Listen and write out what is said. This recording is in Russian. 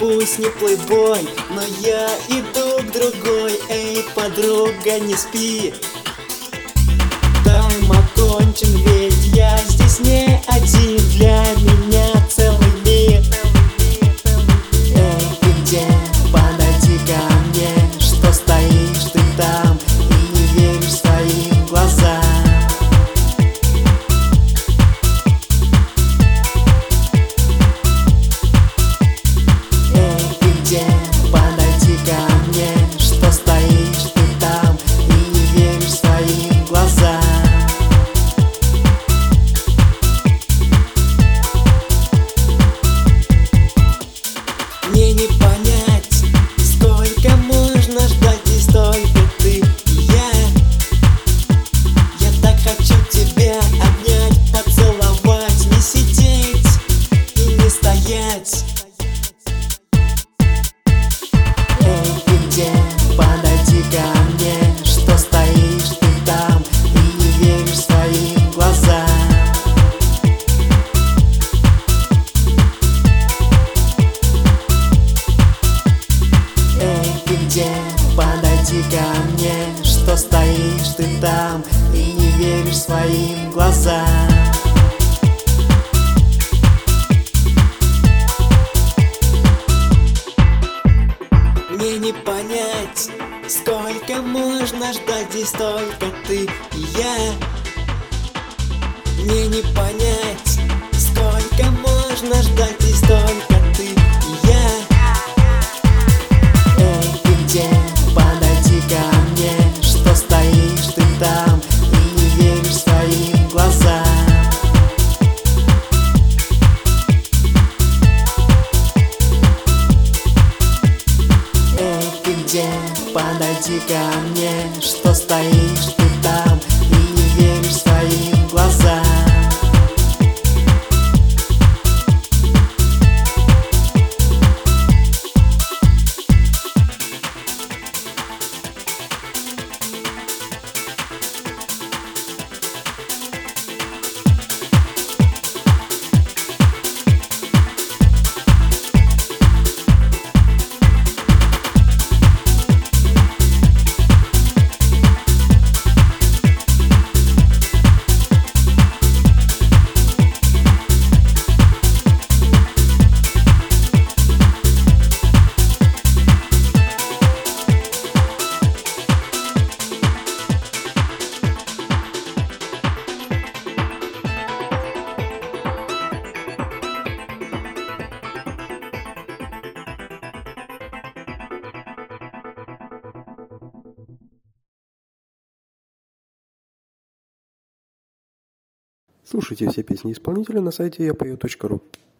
пусть не плейбой, но я иду к другой. Эй, подруга, не спи, тайм окончен, ведь я здесь не один. Для меня целый мир. Эй, ты где? Подойди ко мне. Что стоишь ты там и не веришь своим глазам? Эй, ты где? Подойди ко мне. Что стоишь ты там и не веришь своим глазам? Мне не понять, сколько можно ждать, здесь только ты и я. Я так хочу тебя обнять, поцеловать, не сидеть и не стоять. Эй, ты где? Подойди ко мне. Что стоишь ты там и не веришь своим глазам? Эй, ты где? Подойди ко мне. Что стоишь ты там и не веришь своим глазам? Мне не понять, сколько можно ждать, здесь только ты и я. Мне не понять, сколько можно ждать, здесь только ты и я. Эй, ты где? Подойди ко мне. Что стоишь ты там и не веришь своим глазам? Эй, ты где? Подойди ко мне. Что стоишь ты там и не веришь своим глазам? Слушайте все песни исполнителя на сайте yapeo.ru.